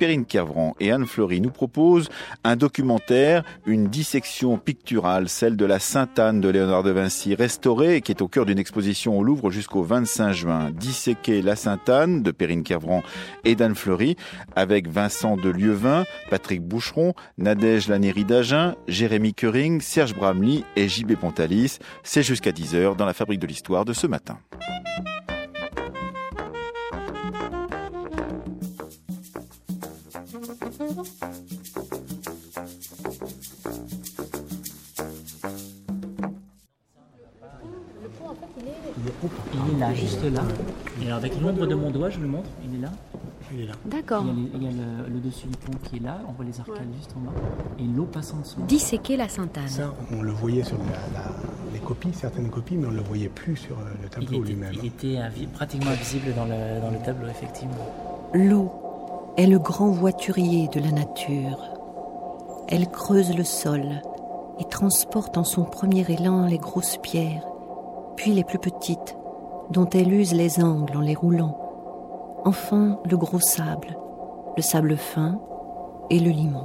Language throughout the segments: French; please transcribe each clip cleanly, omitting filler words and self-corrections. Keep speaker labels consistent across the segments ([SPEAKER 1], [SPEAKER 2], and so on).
[SPEAKER 1] Perrine Kervran et Anne Fleury nous proposent un documentaire, une dissection picturale, celle de la Sainte-Anne de Léonard de Vinci, restaurée et qui est au cœur d'une exposition au Louvre jusqu'au 25 juin. Disséquer la Sainte-Anne de Perrine Kervran et d'Anne Fleury avec Vincent de Lieuvin, Patrick Boucheron, Nadège Lanéry d'Agen, Jérémy Keuring, Serge Bramly et JB Pontalis. C'est jusqu'à 10h dans la Fabrique de l'Histoire de ce matin.
[SPEAKER 2] Il est là, juste là. Et alors avec l'ombre de mon doigt, je vous le montre, il est là. Il est là.
[SPEAKER 3] D'accord.
[SPEAKER 2] Il y a le dessus du pont qui est là, on voit les arcades juste en bas, et l'eau passe en dessous.
[SPEAKER 3] Disséquer la Sainte-Anne.
[SPEAKER 4] Ça, on le voyait sur les copies, certaines copies, mais on ne le voyait plus sur le tableau lui-même.
[SPEAKER 2] Il était pratiquement invisible dans le tableau, effectivement.
[SPEAKER 5] L'eau est le grand voiturier de la nature. Elle creuse le sol et transporte en son premier élan les grosses pierres, puis les plus petites, dont elle use les angles en les roulant. Enfin, le gros sable, le sable fin et le limon.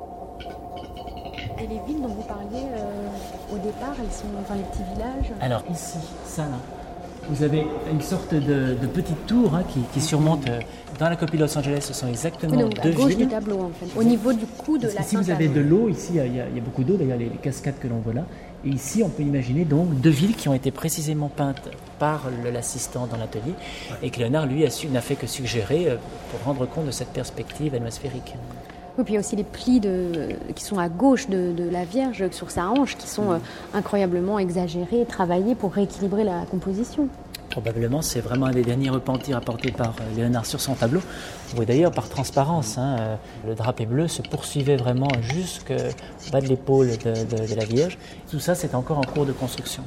[SPEAKER 3] Et les villes dont vous parliez au départ, elles sont les petits villages.
[SPEAKER 2] Alors ici, ça là, vous avez une sorte de petite tour qui surmonte. Dans la copie de Los Angeles, ce sont exactement deux villes.
[SPEAKER 3] À gauche du tableau, en fait. Au niveau du cou de la Sainte-Anne.
[SPEAKER 2] Si vous avez de l'eau, ici, il y a beaucoup d'eau, d'ailleurs les cascades que l'on voit là. Et ici, on peut imaginer donc deux villes qui ont été précisément peintes par l'assistant dans l'atelier et que Léonard, lui, n'a fait que suggérer pour rendre compte de cette perspective atmosphérique.
[SPEAKER 3] Oui, puis il y a aussi les plis qui sont à gauche de la Vierge sur sa hanche qui sont incroyablement exagérés, travaillés pour rééquilibrer la composition.
[SPEAKER 2] Probablement, c'est vraiment un des derniers repentirs apportés par Léonard sur son tableau. Oui, d'ailleurs, par transparence, le drapé bleu se poursuivait vraiment jusqu'au bas de l'épaule de la Vierge. Tout ça, c'est encore en cours de construction.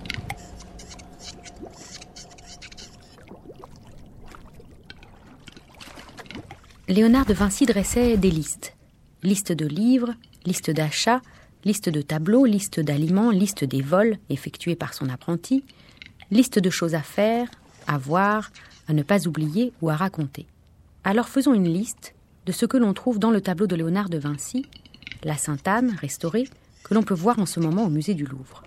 [SPEAKER 3] Léonard de Vinci dressait des listes. Liste de livres, liste d'achats, liste de tableaux, liste d'aliments, liste des vols effectués par son apprenti, liste de choses à faire, à voir, à ne pas oublier ou à raconter. Alors faisons une liste de ce que l'on trouve dans le tableau de Léonard de Vinci, la Sainte-Anne restaurée, que l'on peut voir en ce moment au musée du Louvre.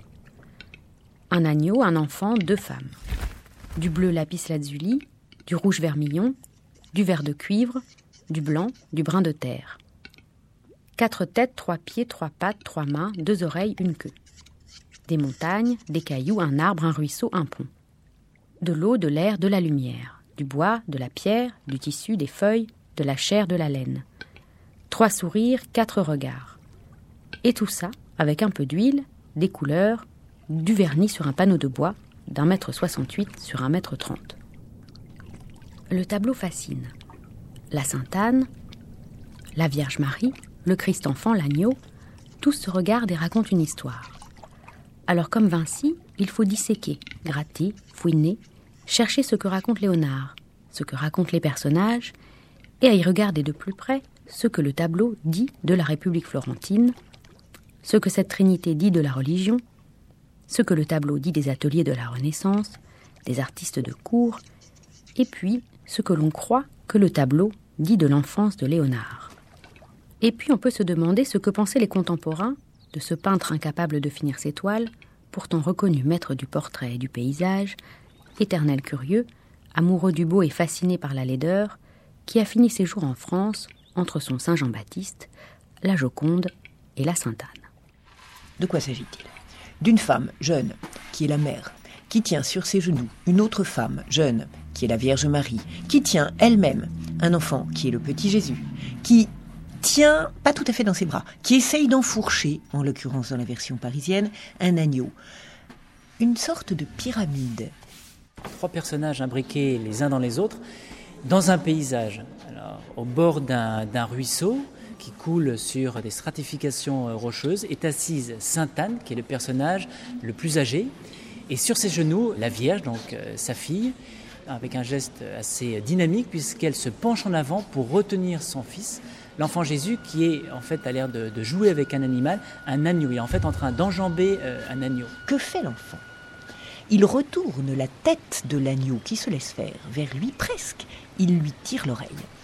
[SPEAKER 3] Un agneau, un enfant, 2 femmes. Du bleu lapis-lazuli, du rouge vermillon, du vert de cuivre, du blanc, du brun de terre. 4 têtes, 3 pieds, 3 pattes, 3 mains, 2 oreilles, une queue. Des montagnes, des cailloux, un arbre, un ruisseau, un pont. De l'eau, de l'air, de la lumière. Du bois, de la pierre, du tissu, des feuilles, de la chair, de la laine. 3 sourires, 4 regards. Et tout ça avec un peu d'huile, des couleurs, du vernis sur un panneau de bois d'1,68 m sur 1,30 m. Le tableau fascine. La Sainte-Anne, la Vierge Marie, le Christ enfant, l'agneau, tous se regardent et racontent une histoire. Alors comme Vinci, il faut disséquer, gratter, fouiner, chercher ce que raconte Léonard, ce que racontent les personnages, et à y regarder de plus près ce que le tableau dit de la République florentine, ce que cette Trinité dit de la religion, ce que le tableau dit des ateliers de la Renaissance, des artistes de cour, et puis ce que l'on croit que le tableau dit de l'enfance de Léonard. Et puis on peut se demander ce que pensaient les contemporains de ce peintre incapable de finir ses toiles, pourtant reconnu maître du portrait et du paysage, éternel curieux, amoureux du beau et fasciné par la laideur, qui a fini ses jours en France entre son Saint Jean-Baptiste, la Joconde et la Sainte-Anne.
[SPEAKER 6] De quoi s'agit-il ? D'une femme jeune, qui est la mère, qui tient sur ses genoux une autre femme jeune, qui est la Vierge Marie, qui tient elle-même un enfant, qui est le petit Jésus, qui tient, pas tout à fait dans ses bras, qui essaye d'enfourcher, en l'occurrence dans la version parisienne, un agneau. Une sorte de pyramide.
[SPEAKER 2] 3 personnages imbriqués les uns dans les autres, dans un paysage. Alors, au bord d'un ruisseau qui coule sur des stratifications rocheuses, est assise Sainte-Anne, qui est le personnage le plus âgé, et sur ses genoux, la Vierge, donc sa fille, avec un geste assez dynamique, puisqu'elle se penche en avant pour retenir son fils, l'enfant Jésus, qui est en fait a l'air de jouer avec un animal, un agneau. Il est en fait en train d'enjamber un agneau.
[SPEAKER 6] Que fait l'enfant ? Il retourne la tête de l'agneau qui se laisse faire vers lui presque. Il lui tire l'oreille.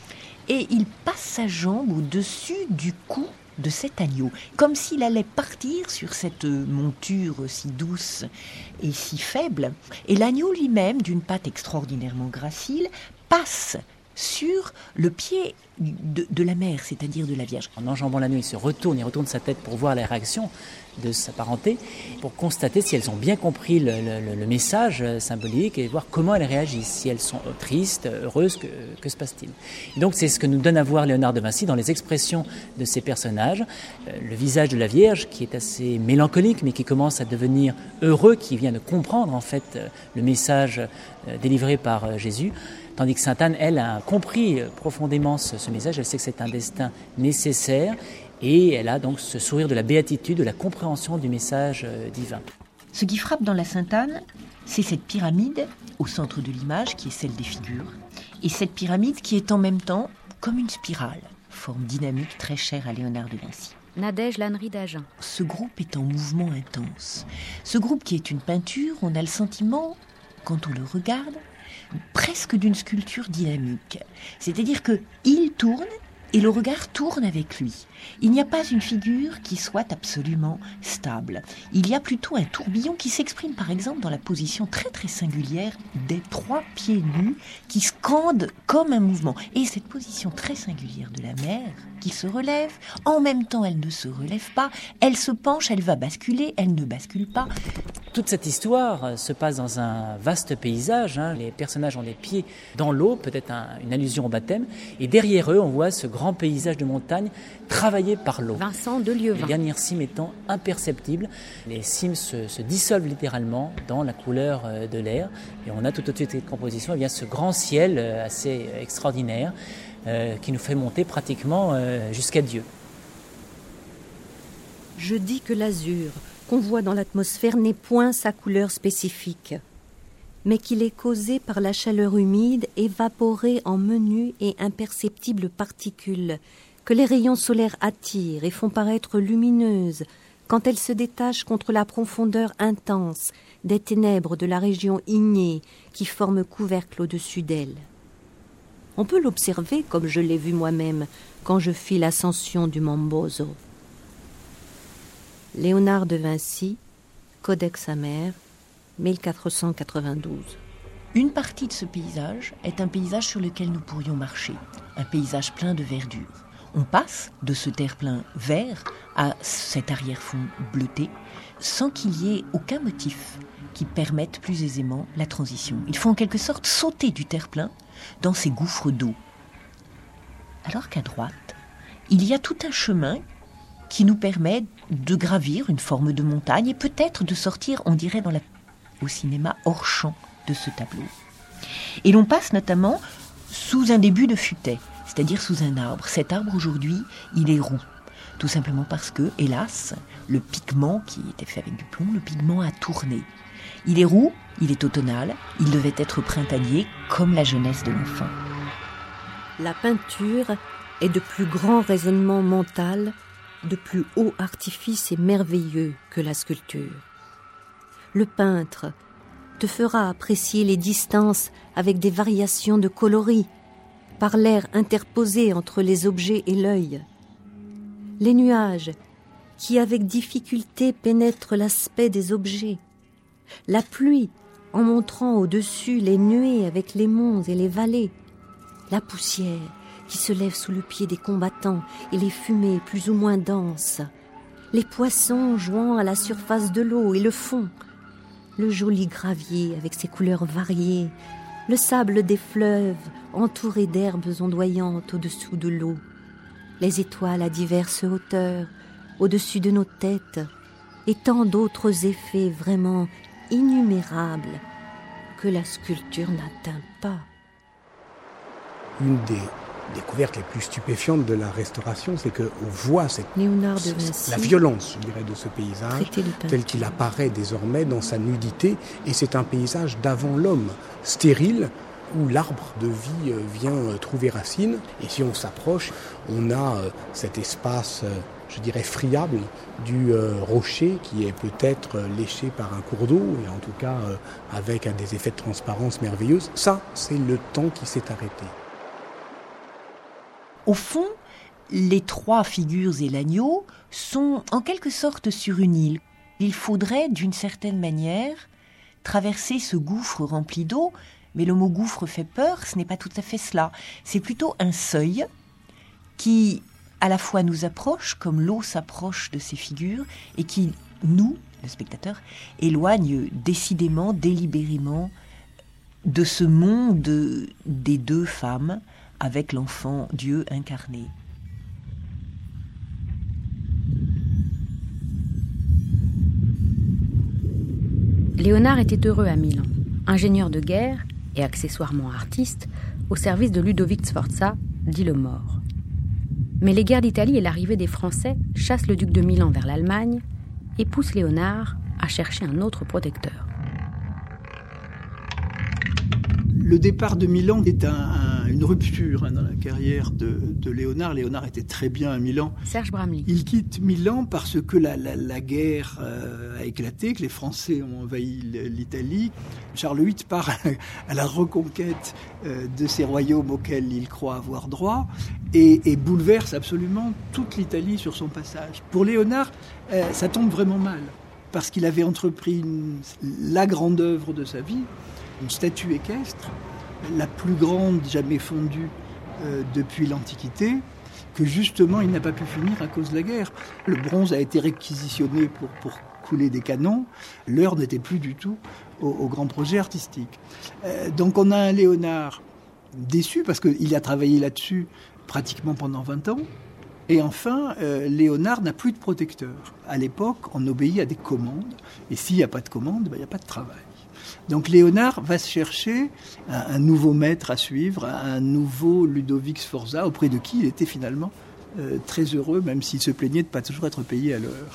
[SPEAKER 6] et il passe sa jambe au-dessus du cou de cet agneau, comme s'il allait partir sur cette monture si douce et si faible. Et l'agneau lui-même, d'une patte extraordinairement gracile, passe sur le pied de la mère, c'est-à-dire de la Vierge.
[SPEAKER 2] En enjambant l'agneau, il retourne sa tête pour voir la réaction de sa parenté, pour constater si elles ont bien compris le message symbolique et voir comment elles réagissent, si elles sont tristes, heureuses, que se passe-t-il. Et donc c'est ce que nous donne à voir Léonard de Vinci dans les expressions de ces personnages. Le visage de la Vierge qui est assez mélancolique mais qui commence à devenir heureux, qui vient de comprendre en fait le message délivré par Jésus. Tandis que Sainte Anne, elle, a compris profondément ce message, elle sait que c'est un destin nécessaire et elle a donc ce sourire de la béatitude, de la compréhension du message divin.
[SPEAKER 6] Ce qui frappe dans la Sainte Anne, c'est cette pyramide au centre de l'image qui est celle des figures et cette pyramide qui est en même temps comme une spirale, forme dynamique très chère à Léonard de Vinci.
[SPEAKER 3] Nadège Lannery d'Agen.
[SPEAKER 6] Ce groupe est en mouvement intense. Ce groupe qui est une peinture, on a le sentiment, quand on le regarde, presque d'une sculpture dynamique. C'est-à-dire qu'il tourne et le regard tourne avec lui. Il n'y a pas une figure qui soit absolument stable. Il y a plutôt un tourbillon qui s'exprime par exemple dans la position très très singulière des 3 pieds nus qui scandent comme un mouvement. Et cette position très singulière de la mère qui se relève, en même temps elle ne se relève pas, elle se penche, elle va basculer, elle ne bascule pas.
[SPEAKER 2] Toute cette histoire se passe dans un vaste paysage. Les personnages ont les pieds dans l'eau, peut-être une allusion au baptême. Et derrière eux, on voit ce grand paysage de montagne travaillé par l'eau.
[SPEAKER 3] Vincent de Lieuvin.
[SPEAKER 2] Les dernières cimes étant imperceptibles. Les cimes se dissolvent littéralement dans la couleur de l'air. Et on a tout au-dessus de cette composition ce grand ciel assez extraordinaire qui nous fait monter pratiquement jusqu'à Dieu.
[SPEAKER 5] Je dis que l'azur qu'on voit dans l'atmosphère n'est point sa couleur spécifique, mais qu'il est causé par la chaleur humide évaporée en menues et imperceptibles particules que les rayons solaires attirent et font paraître lumineuses quand elles se détachent contre la profondeur intense des ténèbres de la région ignée qui forme couvercle au-dessus d'elles. On peut l'observer comme je l'ai vu moi-même quand je fis l'ascension du Mombozo. Léonard de Vinci, Codex Amer, 1492.
[SPEAKER 6] Une partie de ce paysage est un paysage sur lequel nous pourrions marcher, un paysage plein de verdure. On passe de ce terre-plein vert à cet arrière-fond bleuté sans qu'il y ait aucun motif qui permette plus aisément la transition. Il faut en quelque sorte sauter du terre-plein dans ces gouffres d'eau. Alors qu'à droite, il y a tout un chemin qui nous permet de gravir une forme de montagne et peut-être de sortir, on dirait, au cinéma hors champ de ce tableau. Et l'on passe notamment sous un début de futaie, c'est-à-dire sous un arbre. Cet arbre, aujourd'hui, il est roux. Tout simplement parce que, hélas, le pigment qui était fait avec du plomb, le pigment a tourné. Il est roux, il est automnal, il devait être printanier comme la jeunesse de l'enfant.
[SPEAKER 5] La peinture est de plus grand raisonnement mental, de plus haut artifice et merveilleux que la sculpture. Le peintre te fera apprécier les distances avec des variations de coloris, par l'air interposé entre les objets et l'œil. Les nuages qui avec difficulté pénètrent l'aspect des objets. La pluie en montrant au-dessus les nuées avec les monts et les vallées. La poussière qui se lève sous le pied des combattants et les fumées plus ou moins denses. Les poissons jouant à la surface de l'eau et le fond. Le joli gravier avec ses couleurs variées. Le sable des fleuves entouré d'herbes ondoyantes au-dessous de l'eau. Les étoiles à diverses hauteurs au-dessus de nos têtes. Et tant d'autres effets vraiment innumérables que la sculpture n'atteint pas.
[SPEAKER 4] Une des découvertes les plus stupéfiantes de la restauration, c'est qu'on voit
[SPEAKER 5] Vinci,
[SPEAKER 4] la violence, je dirais, de ce paysage tel qu'il apparaît désormais dans sa nudité. Et c'est un paysage d'avant l'homme, stérile, où l'arbre de vie vient trouver racine. Et si on s'approche, on a cet espace, je dirais, friable du rocher qui est peut-être léché par un cours d'eau, et en tout cas avec des effets de transparence merveilleux. Ça, c'est le temps qui s'est arrêté.
[SPEAKER 6] Au fond, les 3 figures et l'agneau sont en quelque sorte sur une île. Il faudrait, d'une certaine manière, traverser ce gouffre rempli d'eau, mais le mot gouffre fait peur, ce n'est pas tout à fait cela. C'est plutôt un seuil qui, à la fois nous approche, comme l'eau s'approche de ces figures, et qui, nous, le spectateur, éloigne décidément, délibérément, de ce monde des 2 femmes avec l'enfant Dieu incarné.
[SPEAKER 3] Léonard était heureux à Milan, ingénieur de guerre et accessoirement artiste, au service de Ludovic Sforza, dit le mort. Mais les guerres d'Italie et l'arrivée des Français chassent le duc de Milan vers l'Allemagne et poussent Léonard à chercher un autre protecteur.
[SPEAKER 7] Le départ de Milan est une rupture dans la carrière de Léonard. Léonard était très bien à Milan.
[SPEAKER 3] Serge Bramley.
[SPEAKER 7] Il quitte Milan parce que la guerre a éclaté, que les Français ont envahi l'Italie. Charles VIII part à la reconquête de ces royaumes auxquels il croit avoir droit et bouleverse absolument toute l'Italie sur son passage. Pour Léonard, ça tombe vraiment mal parce qu'il avait entrepris la grande œuvre de sa vie, une statue équestre, la plus grande jamais fondue depuis l'Antiquité, que justement il n'a pas pu finir à cause de la guerre. Le bronze a été réquisitionné pour couler des canons. L'heure n'était plus du tout au grand projet artistique. Donc on a un Léonard déçu parce qu'il a travaillé là-dessus pratiquement pendant 20 ans. Et enfin, Léonard n'a plus de protecteur. À l'époque, on obéit à des commandes. Et s'il n'y a pas de commande, il n'y a pas de travail. Donc Léonard va se chercher un nouveau maître à suivre, un nouveau Ludovic Sforza, auprès de qui il était finalement très heureux, même s'il se plaignait de ne pas toujours être payé à l'heure.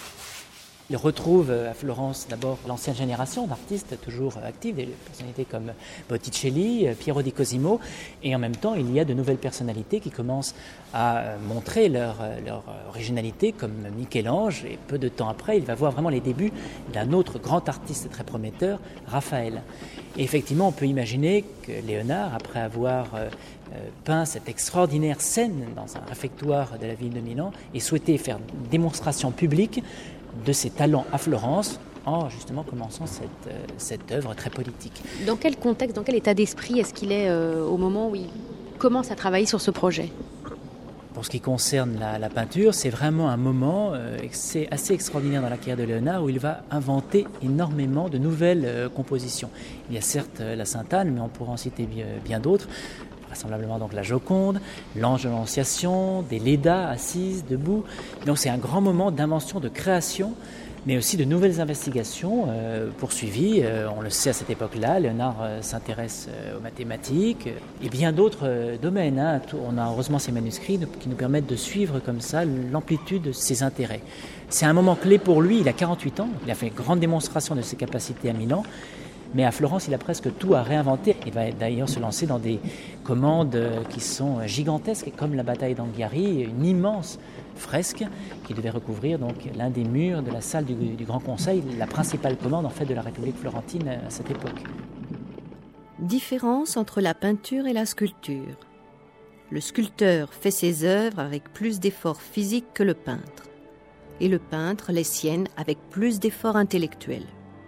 [SPEAKER 2] Il retrouve à Florence d'abord l'ancienne génération d'artistes toujours actifs, des personnalités comme Botticelli, Piero di Cosimo, et en même temps il y a de nouvelles personnalités qui commencent à montrer leur originalité, comme Michel-Ange, et peu de temps après il va voir vraiment les débuts d'un autre grand artiste très prometteur, Raphaël. Et effectivement on peut imaginer que Léonard, après avoir peint cette extraordinaire scène dans un réfectoire de la ville de Milan, ait souhaité faire une démonstration publique de ses talents à Florence en justement commençant cette œuvre très politique.
[SPEAKER 3] Dans quel contexte, dans quel état d'esprit est-ce qu'il est au moment où il commence à travailler sur ce projet ?
[SPEAKER 2] Pour ce qui concerne la peinture, c'est vraiment un moment assez extraordinaire dans la carrière de Léonard où il va inventer énormément de nouvelles compositions. Il y a certes la Sainte-Anne, mais on pourrait en citer bien d'autres. Vraisemblablement donc la Joconde, l'Ange de l'Annonciation, des Lédas assises, debout. Donc c'est un grand moment d'invention, de création, mais aussi de nouvelles investigations poursuivies. On le sait à cette époque-là, Léonard s'intéresse aux mathématiques et bien d'autres domaines. On a heureusement ces manuscrits qui nous permettent de suivre comme ça l'amplitude de ses intérêts. C'est un moment clé pour lui, il a 48 ans, il a fait une grande démonstration de ses capacités à Milan. Mais à Florence, il a presque tout à réinventer. Il va d'ailleurs se lancer dans des commandes qui sont gigantesques, comme la bataille d'Anghiari, une immense fresque qui devait recouvrir donc l'un des murs de la salle du Grand Conseil, la principale commande en fait de la République florentine à cette époque.
[SPEAKER 5] Différence entre la peinture et la sculpture. Le sculpteur fait ses œuvres avec plus d'efforts physiques que le peintre, et le peintre les siennes avec plus d'efforts intellectuels.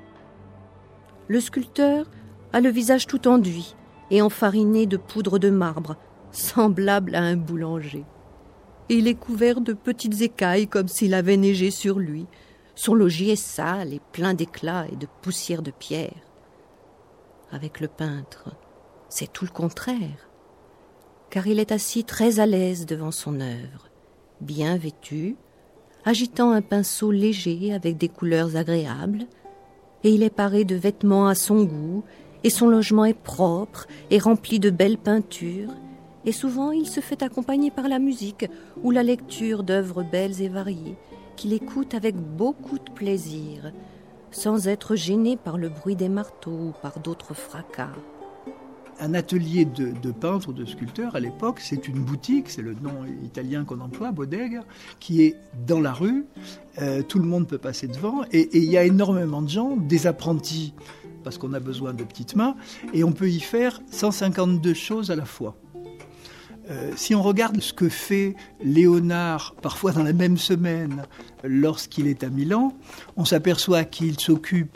[SPEAKER 5] Le sculpteur a le visage tout enduit et enfariné de poudre de marbre, semblable à un boulanger. Et il est couvert de petites écailles comme s'il avait neigé sur lui. Son logis est sale et plein d'éclats et de poussière de pierre. Avec le peintre, c'est tout le contraire, car il est assis très à l'aise devant son œuvre, bien vêtu, agitant un pinceau léger avec des couleurs agréables, et il est paré de vêtements à son goût, et son logement est propre et rempli de belles peintures, et souvent il se fait accompagner par la musique ou la lecture d'œuvres belles et variées, qu'il écoute avec beaucoup de plaisir, sans être gêné par le bruit des marteaux ou par d'autres fracas.
[SPEAKER 7] Un atelier de peintre ou de sculpteur, à l'époque, c'est une boutique, c'est le nom italien qu'on emploie, bodega, qui est dans la rue, tout le monde peut passer devant, et il y a énormément de gens, des apprentis, parce qu'on a besoin de petites mains, et on peut y faire 152 choses à la fois. Si on regarde ce que fait Léonard, parfois dans la même semaine, lorsqu'il est à Milan, on s'aperçoit qu'il s'occupe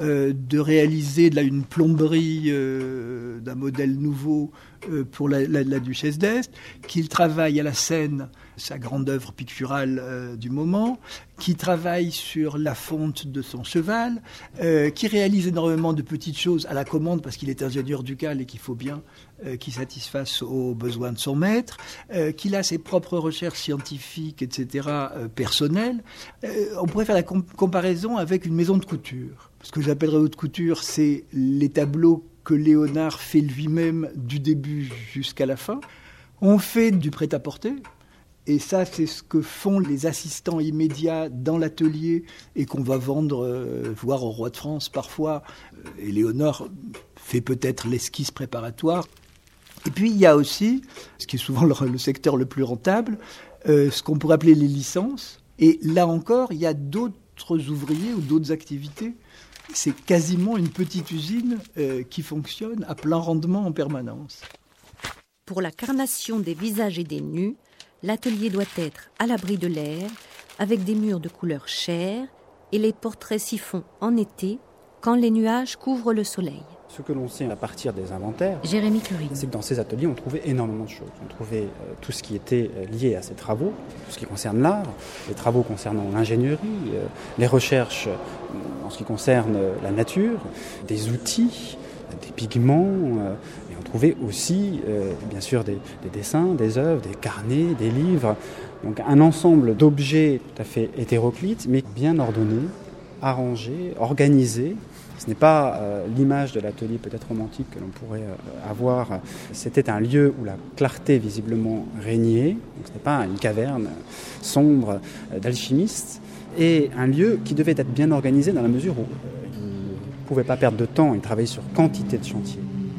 [SPEAKER 7] de réaliser une plomberie d'un modèle nouveau pour la duchesse d'Este, qu'il travaille à la Seine, sa grande œuvre picturale du moment, qui travaille sur la fonte de son cheval, qui réalise énormément de petites choses à la commande parce qu'il est ingénieur ducal et qu'il faut bien qu'il satisfasse aux besoins de son maître, qu'il a ses propres recherches scientifiques, etc., personnelles. On pourrait faire la comparaison avec une maison de couture. Ce que j'appellerais haute couture, c'est les tableaux que Léonard fait lui-même du début jusqu'à la fin. On fait du prêt-à-porter, et ça, c'est ce que font les assistants immédiats dans l'atelier et qu'on va vendre, voire au roi de France parfois. Et Léonard fait peut-être l'esquisse préparatoire. Et puis, il y a aussi, ce qui est souvent le secteur le plus rentable, ce qu'on pourrait appeler les licences. Et là encore, il y a d'autres ouvriers ou d'autres activités. C'est quasiment une petite usine qui fonctionne à plein rendement en permanence.
[SPEAKER 5] Pour la carnation des visages et des nus, l'atelier doit être à l'abri de l'air, avec des murs de couleur chair, et les portraits s'y font en été, quand les nuages couvrent le soleil.
[SPEAKER 8] Ce que l'on sait à partir des inventaires,
[SPEAKER 3] Jérémy Curie,
[SPEAKER 8] c'est que dans ces ateliers, on trouvait énormément de choses. On trouvait tout ce qui était lié à ces travaux, tout ce qui concerne l'art, les travaux concernant l'ingénierie, les recherches en ce qui concerne la nature, des outils, des pigments, et on trouvait aussi, bien sûr, des dessins, des œuvres, des carnets, des livres. Donc un ensemble d'objets tout à fait hétéroclites, mais bien ordonnés, arrangés, organisés. Ce n'est pas l'image de l'atelier peut-être romantique que l'on pourrait avoir. C'était un lieu où la clarté visiblement régnait. Donc ce n'est pas une caverne sombre d'alchimistes. Et un lieu qui devait être bien organisé dans la mesure où il ne pouvait pas perdre de temps. Il travaillait sur quantité de chantiers.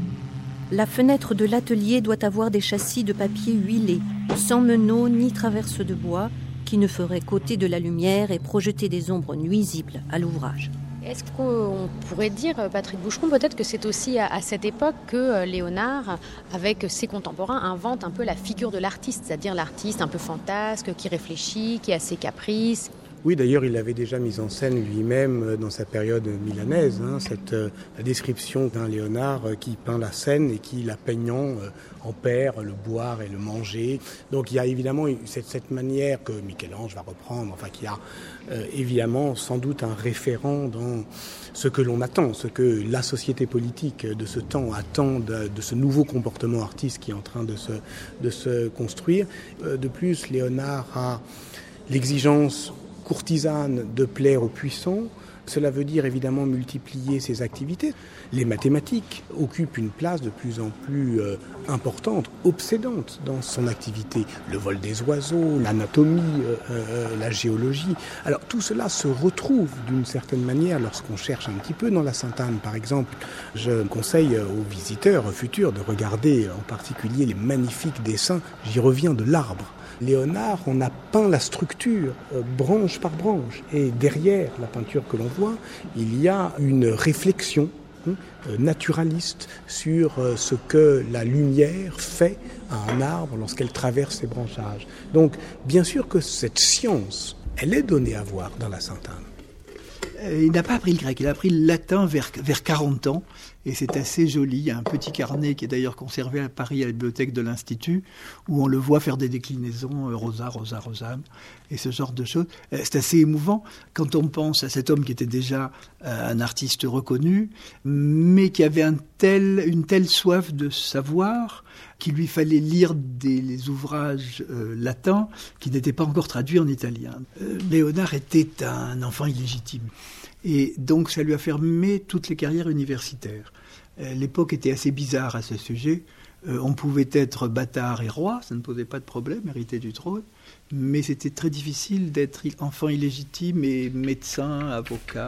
[SPEAKER 5] La fenêtre de l'atelier doit avoir des châssis de papier huilé, sans meneaux ni traverse de bois, qui ne feraient qu'ôter de la lumière et projeter des ombres nuisibles à l'ouvrage.
[SPEAKER 3] Est-ce qu'on pourrait dire, Patrick Boucheron, peut-être que c'est aussi à cette époque que Léonard, avec ses contemporains, invente un peu la figure de l'artiste, c'est-à-dire l'artiste un peu fantasque, qui réfléchit, qui a ses caprices.
[SPEAKER 4] Oui, d'ailleurs, il avait déjà mis en scène lui-même dans sa période milanaise, cette description d'un Léonard qui peint la scène et qui, la peignant, en perd le boire et le manger. Donc il y a évidemment cette manière que Michel-Ange va reprendre, enfin qui a évidemment sans doute un référent dans ce que l'on attend, ce que la société politique de ce temps attend de ce nouveau comportement artiste qui est en train de se construire. De plus, Léonard a l'exigence courtisane de plaire aux puissants. Cela veut dire évidemment multiplier ses activités. Les mathématiques occupent une place de plus en plus importante, obsédante dans son activité. Le vol des oiseaux, l'anatomie, la géologie. Alors tout cela se retrouve d'une certaine manière lorsqu'on cherche un petit peu dans la Sainte-Anne. Par exemple, je conseille aux visiteurs futurs de regarder en particulier les magnifiques dessins, j'y reviens, de l'arbre. Léonard, on a peint la structure branche par branche. Et derrière la peinture que l'on voit, il y a une réflexion naturaliste sur ce que la lumière fait à un arbre lorsqu'elle traverse ses branchages. Donc, bien sûr que cette science, elle est donnée à voir dans la Sainte-Anne.
[SPEAKER 7] Il n'a pas appris le grec, il a appris le latin vers 40 ans, et c'est assez joli. Il y a un petit carnet qui est d'ailleurs conservé à Paris à la bibliothèque de l'Institut, où on le voit faire des déclinaisons, rosa, rosa, rosam, et ce genre de choses. C'est assez émouvant quand on pense à cet homme qui était déjà un artiste reconnu, mais qui avait une telle soif de savoir qu'il lui fallait lire des ouvrages latins qui n'étaient pas encore traduits en italien. Léonard était un enfant illégitime. Et donc ça lui a fermé toutes les carrières universitaires. L'époque était assez bizarre à ce sujet. On pouvait être bâtard et roi, ça ne posait pas de problème, hériter du trône, mais c'était très difficile d'être enfant illégitime et médecin, avocat.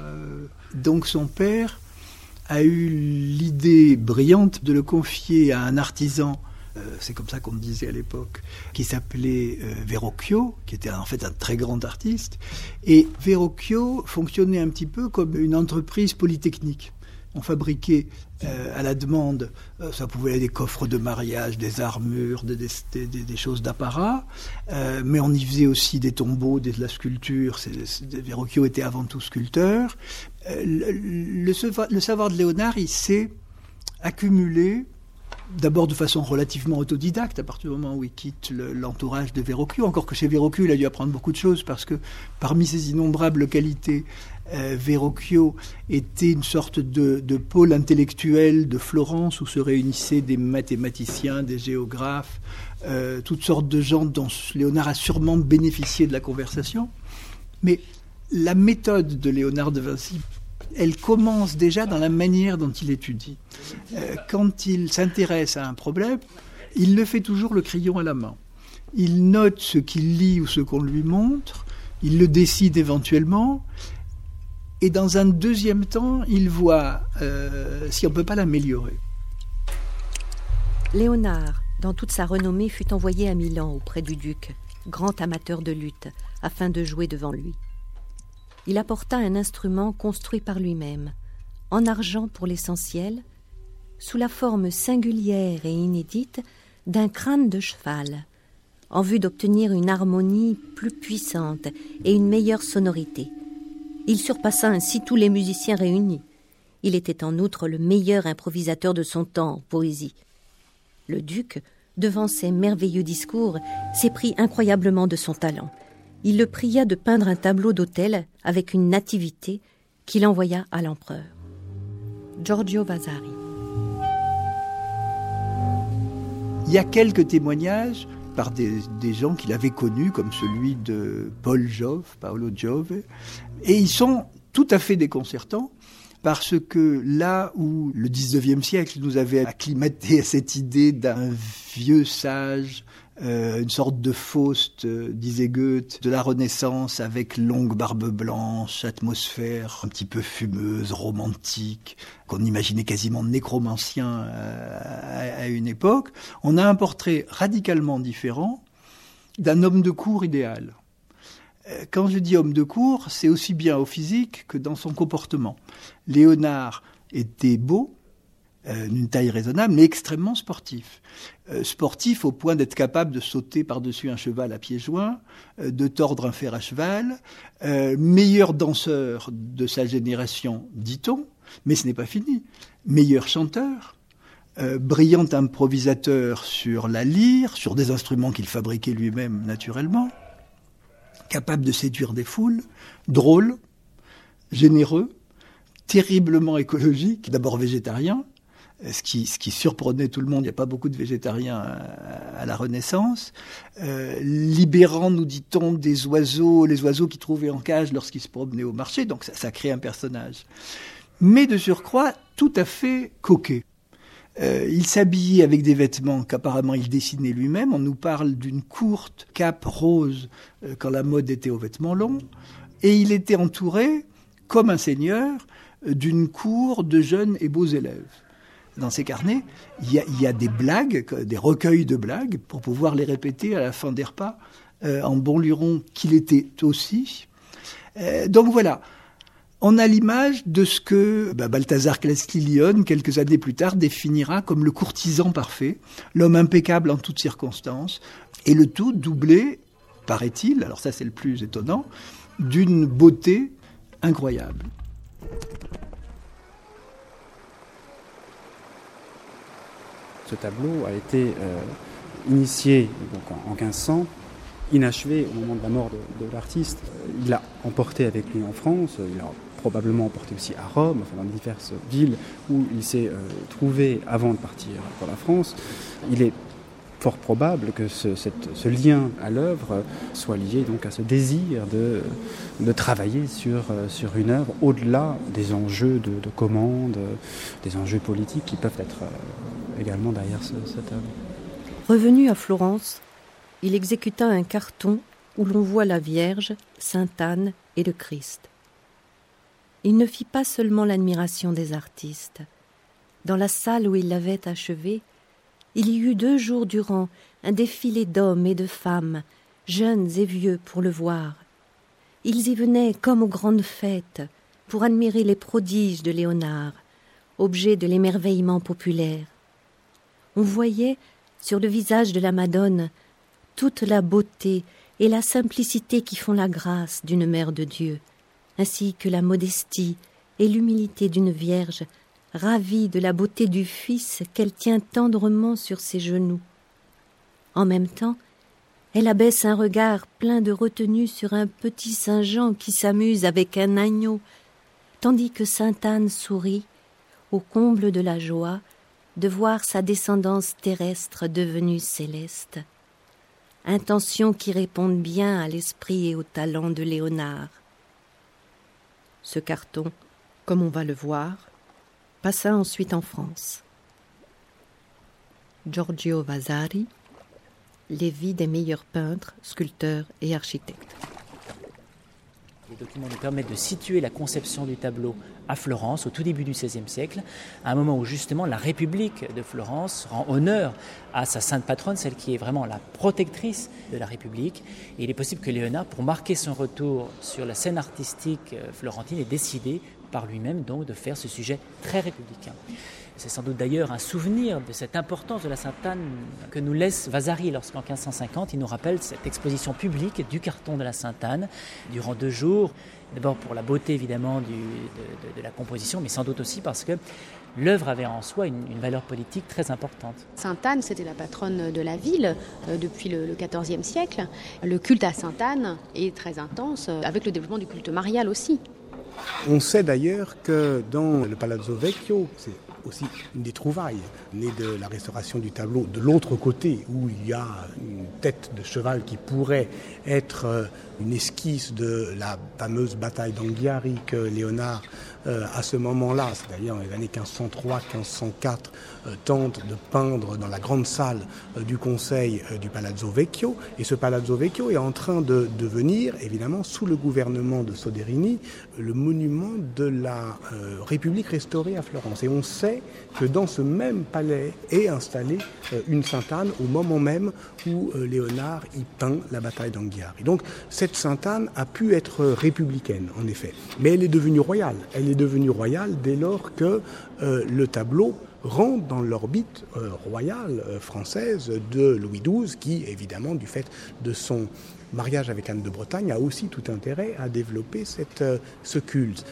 [SPEAKER 7] Donc son père a eu l'idée brillante de le confier à un artisan, c'est comme ça qu'on me disait à l'époque, qui s'appelait Verrocchio, qui était en fait un très grand artiste. Et Verrocchio fonctionnait un petit peu comme une entreprise polytechnique. on fabriquait à la demande, ça pouvait être des coffres de mariage, des armures, des choses d'apparat, mais on y faisait aussi des tombeaux, de la sculpture. Verrocchio était avant tout sculpteur. Le savoir de Léonard, il s'est accumulé d'abord de façon relativement autodidacte à partir du moment où il quitte l'entourage de Verrocchio, encore que chez Verrocchio il a dû apprendre beaucoup de choses parce que parmi ses innombrables qualités, Verrocchio était une sorte de pôle intellectuel de Florence où se réunissaient des mathématiciens, des géographes, toutes sortes de gens dont Léonard a sûrement bénéficié de la conversation. Mais la méthode de Léonard de Vinci, elle commence déjà dans la manière dont il étudie. Quand il s'intéresse à un problème, il le fait toujours le crayon à la main. Il note ce qu'il lit ou ce qu'on lui montre, il le décide éventuellement, et dans un deuxième temps, il voit si on ne peut pas l'améliorer.
[SPEAKER 5] Léonard, dans toute sa renommée, fut envoyé à Milan auprès du duc, grand amateur de luth, afin de jouer devant lui. Il apporta un instrument construit par lui-même, en argent pour l'essentiel, sous la forme singulière et inédite d'un crâne de cheval, en vue d'obtenir une harmonie plus puissante et une meilleure sonorité. Il surpassa ainsi tous les musiciens réunis. Il était en outre le meilleur improvisateur de son temps en poésie. Le duc, devant ces merveilleux discours, s'éprit incroyablement de son talent. Il le pria de peindre un tableau d'autel avec une nativité qu'il envoya à l'empereur. Giorgio Vasari.
[SPEAKER 7] Il y a quelques témoignages par des gens qu'il avait connus, comme celui de Paolo Giove, et ils sont tout à fait déconcertants, parce que là où le 19e siècle nous avait acclimaté à cette idée d'un vieux sage, une sorte de Faust, disait Goethe, de la Renaissance avec longue barbe blanche, atmosphère un petit peu fumeuse, romantique, qu'on imaginait quasiment nécromancien à une époque, on a un portrait radicalement différent d'un homme de cour idéal. Quand je dis homme de cour, c'est aussi bien au physique que dans son comportement. Léonard était beau, d'une taille raisonnable, mais extrêmement sportif. Sportif au point d'être capable de sauter par-dessus un cheval à pieds joints, de tordre un fer à cheval, meilleur danseur de sa génération, dit-on, mais ce n'est pas fini. Meilleur chanteur, brillant improvisateur sur la lyre, sur des instruments qu'il fabriquait lui-même naturellement, capable de séduire des foules, drôle, généreux, terriblement écologique, d'abord végétarien, ce qui surprenait tout le monde. Il n'y a pas beaucoup de végétariens à la Renaissance, libérant, nous dit-on, des oiseaux, les oiseaux qu'il trouvait en cage lorsqu'ils se promenaient au marché, donc ça crée un personnage. Mais de surcroît, tout à fait coquet. Il s'habillait avec des vêtements qu'apparemment il dessinait lui-même. On nous parle d'une courte cape rose quand la mode était aux vêtements longs. Et il était entouré, comme un seigneur, d'une cour de jeunes et beaux élèves. Dans ses carnets, il y a des blagues, des recueils de blagues, pour pouvoir les répéter à la fin des repas, en bon luron qu'il était aussi. Donc voilà. On a l'image de ce que Balthazar Castiglione, quelques années plus tard, définira comme le courtisan parfait, l'homme impeccable en toutes circonstances, et le tout doublé, paraît-il, alors ça c'est le plus étonnant, d'une beauté incroyable.
[SPEAKER 8] Ce tableau a été initié donc, en 1500, inachevé au moment de la mort de l'artiste. Il l'a emporté avec lui en France, il l'a probablement emporté aussi à Rome, enfin dans diverses villes où il s'est trouvé avant de partir pour la France. Il est fort probable que ce lien à l'œuvre soit lié donc à ce désir de travailler sur une œuvre au-delà des enjeux de commande, des enjeux politiques qui peuvent être également derrière cette œuvre.
[SPEAKER 5] Revenu à Florence, il exécuta un carton où l'on voit la Vierge, Sainte Anne et le Christ. Il ne fit pas seulement l'admiration des artistes. Dans la salle où il l'avait achevé, il y eut 2 jours durant un défilé d'hommes et de femmes, jeunes et vieux, pour le voir. Ils y venaient comme aux grandes fêtes, pour admirer les prodiges de Léonard, objet de l'émerveillement populaire. On voyait, sur le visage de la Madone, toute la beauté et la simplicité qui font la grâce d'une mère de Dieu, ainsi que la modestie et l'humilité d'une vierge, ravie de la beauté du Fils qu'elle tient tendrement sur ses genoux. En même temps, elle abaisse un regard plein de retenue sur un petit Saint-Jean qui s'amuse avec un agneau, tandis que Sainte Anne sourit, au comble de la joie, de voir sa descendance terrestre devenue céleste. Intentions qui répondent bien à l'esprit et au talent de Léonard. Ce carton, comme on va le voir, passa ensuite en France. Giorgio Vasari, les vies des meilleurs peintres, sculpteurs et architectes.
[SPEAKER 2] Les documents nous permettent de situer la conception du tableau à Florence, au tout début du XVIe siècle, à un moment où justement la République de Florence rend honneur à sa sainte patronne, celle qui est vraiment la protectrice de la République. Et il est possible que Léonard, pour marquer son retour sur la scène artistique florentine, ait décidé par lui-même donc de faire ce sujet très républicain. C'est sans doute d'ailleurs un souvenir de cette importance de la Sainte-Anne que nous laisse Vasari lorsqu'en 1550, il nous rappelle cette exposition publique du carton de la Sainte-Anne durant 2 jours. D'abord pour la beauté évidemment de la composition, mais sans doute aussi parce que l'œuvre avait en soi une valeur politique très importante.
[SPEAKER 3] Sainte-Anne, c'était la patronne de la ville depuis le XIVe siècle. Le culte à Sainte-Anne est très intense, avec le développement du culte marial aussi.
[SPEAKER 4] On sait d'ailleurs que dans le Palazzo Vecchio, c'est aussi une des trouvailles nées de la restauration du tableau de l'autre côté, où il y a une tête de cheval qui pourrait être une esquisse de la fameuse bataille d'Anghiari que Léonard, à ce moment-là, c'est-à-dire dans les années 1503-1504, tente de peindre dans la grande salle du conseil du Palazzo Vecchio. Et ce Palazzo Vecchio est en train de devenir, évidemment, sous le gouvernement de Soderini, le monument de la République restaurée à Florence. Et on sait que dans ce même palais est installée une Sainte-Anne au moment même où Léonard y peint la bataille d'Anghiari. Donc cette Sainte-Anne a pu être républicaine, en effet. Mais elle est devenue royale. Elle est devenue royale dès lors que le tableau rentre dans l'orbite royale française de Louis XII, qui, évidemment, du fait de son mariage avec Anne de Bretagne, a aussi tout intérêt à développer ce culte.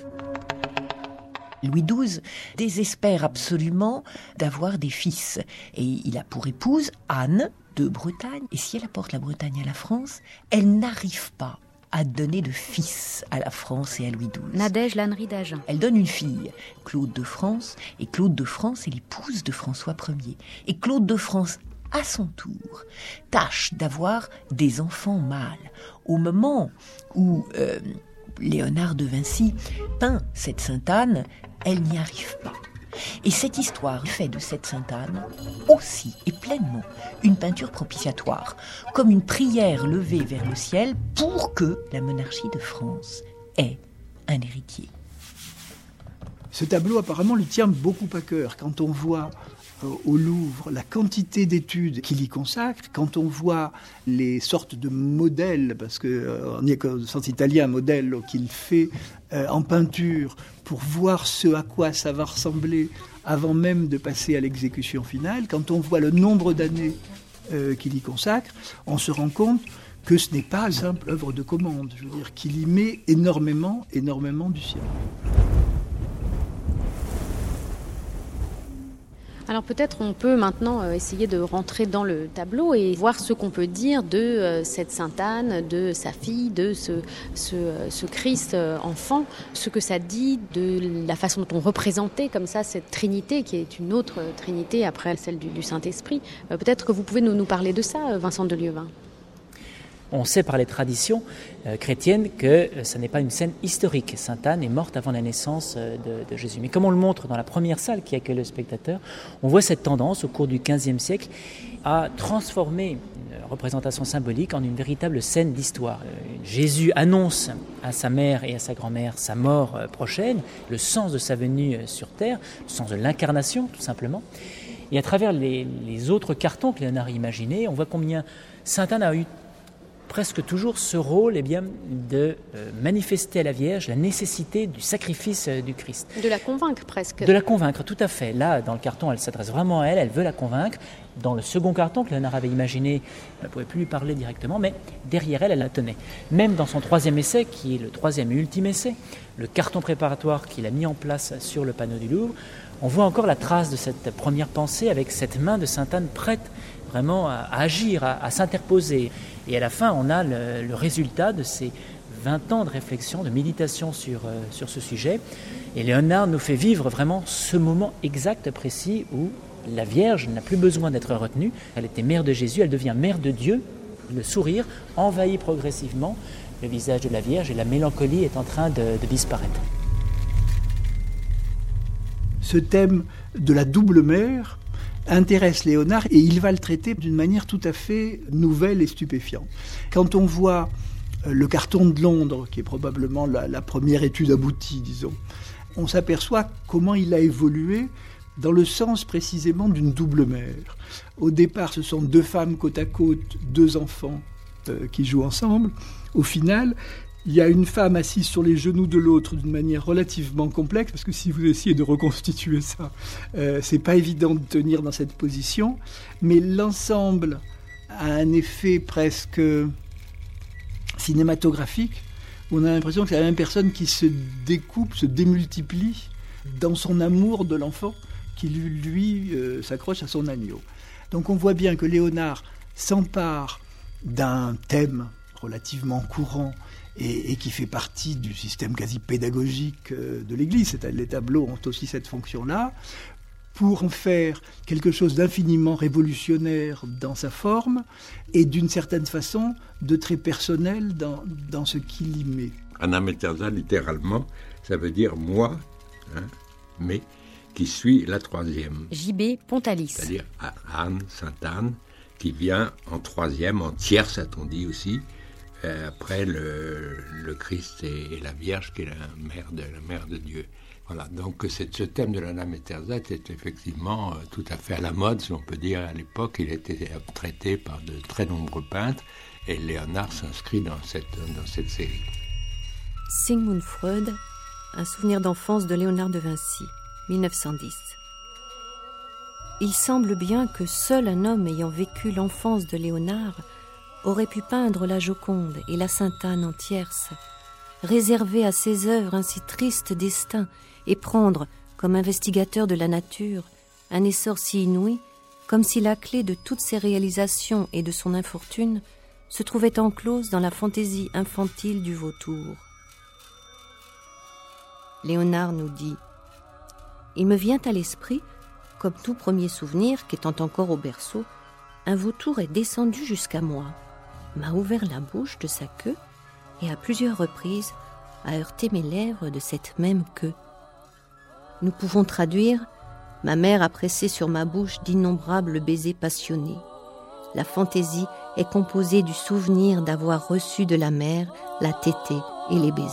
[SPEAKER 6] Louis XII désespère absolument d'avoir des fils. Et il a pour épouse Anne de Bretagne. Et si elle apporte la Bretagne à la France, elle n'arrive pas à donner de fils à la France et à Louis XII.
[SPEAKER 3] Nadège Lannery d'Agen.
[SPEAKER 6] Elle donne une fille, Claude de France, et Claude de France est l'épouse de François Ier. Et Claude de France, à son tour, tâche d'avoir des enfants mâles. Au moment où Léonard de Vinci peint cette Sainte-Anne, elle n'y arrive pas. Et cette histoire fait de cette Sainte-Anne aussi et pleinement une peinture propitiatoire, comme une prière levée vers le ciel pour que la monarchie de France ait un héritier.
[SPEAKER 7] Ce tableau apparemment lui tient beaucoup à cœur. Quand on voit au Louvre la quantité d'études qu'il y consacre, quand on voit les sortes de modèles, parce qu'on y est au sens italien, modèle qu'il fait en peinture pour voir ce à quoi ça va ressembler avant même de passer à l'exécution finale, quand on voit le nombre d'années qu'il y consacre, on se rend compte que ce n'est pas une simple œuvre de commande, je veux dire qu'il y met énormément du sien.
[SPEAKER 3] Alors peut-être on peut maintenant essayer de rentrer dans le tableau et voir ce qu'on peut dire de cette Sainte-Anne, de sa fille, de ce Christ enfant, ce que ça dit de la façon dont on représentait comme ça cette Trinité qui est une autre Trinité après celle du Saint-Esprit. Peut-être que vous pouvez nous parler de ça, Vincent de Lieuvin.
[SPEAKER 2] On sait par les traditions chrétiennes que ce n'est pas une scène historique. Sainte Anne est morte avant la naissance de Jésus. Mais comme on le montre dans la première salle qui accueille le spectateur, on voit cette tendance au cours du XVe siècle à transformer une représentation symbolique en une véritable scène d'histoire. Jésus annonce à sa mère et à sa grand-mère sa mort prochaine, le sens de sa venue sur terre, le sens de l'incarnation tout simplement. Et à travers les autres cartons que Léonard a imaginés, on voit combien Sainte Anne a eu presque toujours ce rôle de manifester à la Vierge la nécessité du sacrifice du Christ.
[SPEAKER 3] De la convaincre presque.
[SPEAKER 2] De la convaincre, tout à fait. Là, dans le carton, elle s'adresse vraiment à elle, elle veut la convaincre. Dans le second carton que Léonard avait imaginé, elle ne pouvait plus lui parler directement, mais derrière elle, elle la tenait. Même dans son troisième essai, qui est le troisième et ultime essai, le carton préparatoire qu'il a mis en place sur le panneau du Louvre, on voit encore la trace de cette première pensée avec cette main de Sainte Anne prête vraiment à agir, à s'interposer. Et à la fin, on a le résultat de ces 20 ans de réflexion, de méditation sur ce sujet. Et Léonard nous fait vivre vraiment ce moment exact, précis, où la Vierge n'a plus besoin d'être retenue. Elle était mère de Jésus, elle devient mère de Dieu. Le sourire envahit progressivement le visage de la Vierge et la mélancolie est en train de disparaître.
[SPEAKER 7] Ce thème de la double mère intéresse Léonard et il va le traiter d'une manière tout à fait nouvelle et stupéfiante. Quand on voit le carton de Londres, qui est probablement la première étude aboutie, disons, on s'aperçoit comment il a évolué dans le sens précisément d'une double mère. Au départ, ce sont deux femmes côte à côte, deux enfants qui jouent ensemble. Au final, il y a une femme assise sur les genoux de l'autre d'une manière relativement complexe, parce que si vous essayez de reconstituer ça, c'est pas évident de tenir dans cette position, mais l'ensemble a un effet presque cinématographique. On a l'impression que c'est la même personne qui se découpe, se démultiplie dans son amour de l'enfant, qui lui s'accroche à son agneau. Donc on voit bien que Léonard s'empare d'un thème relativement courant et qui fait partie du système quasi pédagogique de l'Église. Les tableaux ont aussi cette fonction-là, pour en faire quelque chose d'infiniment révolutionnaire dans sa forme et d'une certaine façon de très personnel dans ce qu'il y met.
[SPEAKER 9] Anna Meterza, littéralement, ça veut dire moi, mais qui suis la troisième.
[SPEAKER 3] J.B. Pontalis.
[SPEAKER 9] C'est-à-dire Anne, Sainte Anne, qui vient en troisième, en tierce, a-t-on dit aussi, après le Christ et la Vierge, qui est la mère de Dieu. Voilà, donc ce thème de l'Anna Meterza était effectivement tout à fait à la mode, si on peut dire, à l'époque. Il était traité par de très nombreux peintres, et Léonard s'inscrit dans cette série.
[SPEAKER 5] Sigmund Freud, un souvenir d'enfance de Léonard de Vinci, 1910. Il semble bien que seul un homme ayant vécu l'enfance de Léonard aurait pu peindre la Joconde et la Sainte Anne en tierce, réserver à ses œuvres un si triste destin et prendre, comme investigateur de la nature, un essor si inouï, comme si la clé de toutes ses réalisations et de son infortune se trouvait enclose dans la fantaisie infantile du vautour. Léonard nous dit « Il me vient à l'esprit, comme tout premier souvenir qu'étant encore au berceau, un vautour est descendu jusqu'à moi, m'a ouvert la bouche de sa queue et à plusieurs reprises a heurté mes lèvres de cette même queue. Nous pouvons traduire « Ma mère a pressé sur ma bouche d'innombrables baisers passionnés. La fantaisie est composée du souvenir d'avoir reçu de la mère la tétée et les baisers. »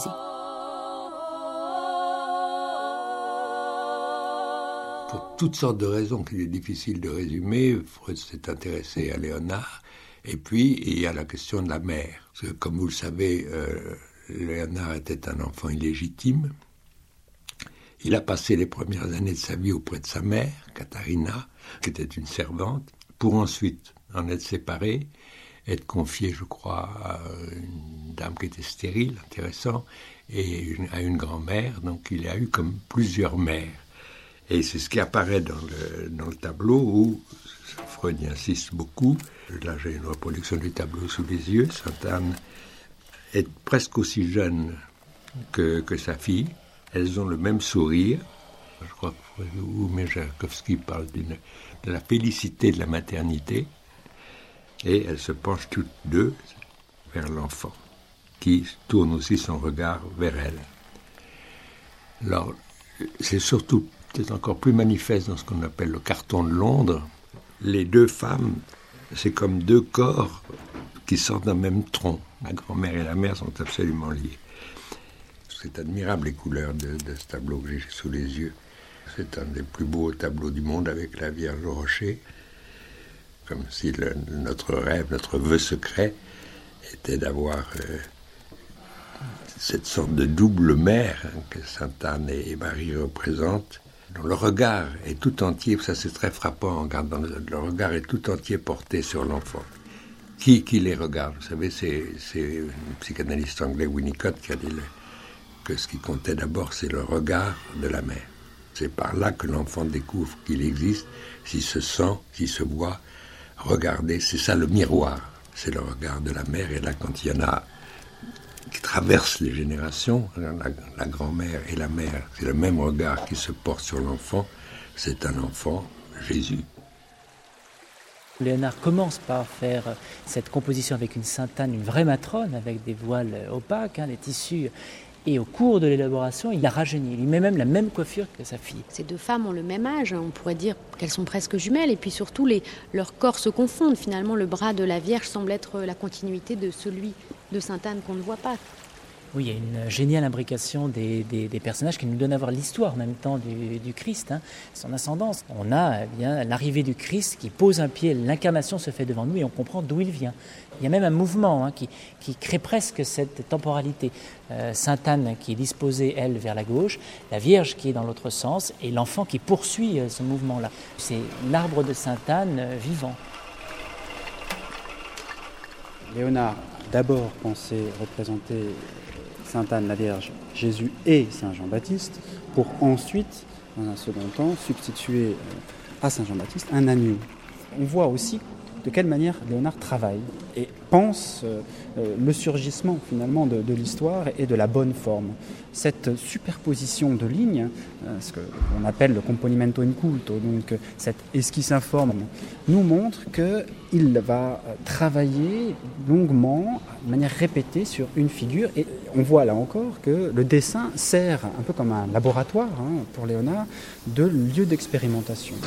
[SPEAKER 9] Pour toutes sortes de raisons qu'il est difficile de résumer, Freud s'est intéressé à Léonard. Et puis, il y a la question de la mère. Parce que, comme vous le savez, Léonard était un enfant illégitime. Il a passé les premières années de sa vie auprès de sa mère, Katharina, qui était une servante, pour ensuite en être séparé, être confié, je crois, à une dame qui était stérile, intéressant, et à une grand-mère. Donc, il a eu comme plusieurs mères. Et c'est ce qui apparaît dans le tableau où Freud y insiste beaucoup. Là, j'ai une reproduction du tableau sous les yeux. Sainte Anne est presque aussi jeune que sa fille. Elles ont le même sourire. Je crois que Ouméjakovski parle de la félicité de la maternité. Et elles se penchent toutes deux vers l'enfant, qui tourne aussi son regard vers elle. Alors, c'est surtout peut-être encore plus manifeste dans ce qu'on appelle le carton de Londres. Les deux femmes, c'est comme deux corps qui sortent d'un même tronc. La grand-mère et la mère sont absolument liées. C'est admirable les couleurs de ce tableau que j'ai sous les yeux. C'est un des plus beaux tableaux du monde avec la Vierge au rocher. Comme si notre rêve, notre vœu secret était d'avoir cette sorte de double mère que Sainte Anne et Marie représentent, dont le regard est tout entier, ça c'est très frappant en regardant, le regard est tout entier porté sur l'enfant. Qui les regarde? Vous savez, c'est un psychanalyste anglais, Winnicott, qui a dit que ce qui comptait d'abord, c'est le regard de la mère. C'est par là que l'enfant découvre qu'il existe, s'il se sent, s'il se voit. Regardez, c'est ça le miroir, c'est le regard de la mère. Et là, quand il y en a qui traversent les générations, la grand-mère et la mère, c'est le même regard qui se porte sur l'enfant, c'est un enfant, Jésus.
[SPEAKER 2] Léonard commence par faire cette composition avec une Sainte Anne, une vraie matrone, avec des voiles opaques, des tissus. Et au cours de l'élaboration, il la rajeunit. Il met même la même coiffure que sa fille.
[SPEAKER 3] Ces deux femmes ont le même âge. On pourrait dire qu'elles sont presque jumelles. Et puis surtout, leurs corps se confondent. Finalement, le bras de la Vierge semble être la continuité de celui de Sainte Anne qu'on ne voit pas.
[SPEAKER 2] Oui, il y a une géniale imbrication des personnages qui nous donne à voir l'histoire en même temps du Christ, son ascendance. On a bien l'arrivée du Christ qui pose un pied, l'incarnation se fait devant nous et on comprend d'où il vient. Il y a même un mouvement qui crée presque cette temporalité. Sainte Anne qui est disposée, elle, vers la gauche, la Vierge qui est dans l'autre sens et l'enfant qui poursuit ce mouvement-là. C'est l'arbre de Sainte Anne vivant.
[SPEAKER 8] Léonard a d'abord pensé représenter Sainte Anne la Vierge, Jésus et Saint Jean-Baptiste, pour ensuite, dans un second temps, substituer à Saint Jean-Baptiste un agneau. On voit aussi de quelle manière Léonard travaille et pense le surgissement finalement de l'histoire et de la bonne forme. Cette superposition de lignes, ce qu'on appelle le componimento in culto, donc cette esquisse informe, nous montre qu'il va travailler longuement, de manière répétée sur une figure. Et on voit là encore que le dessin sert un peu comme un laboratoire pour Léonard de lieu d'expérimentation.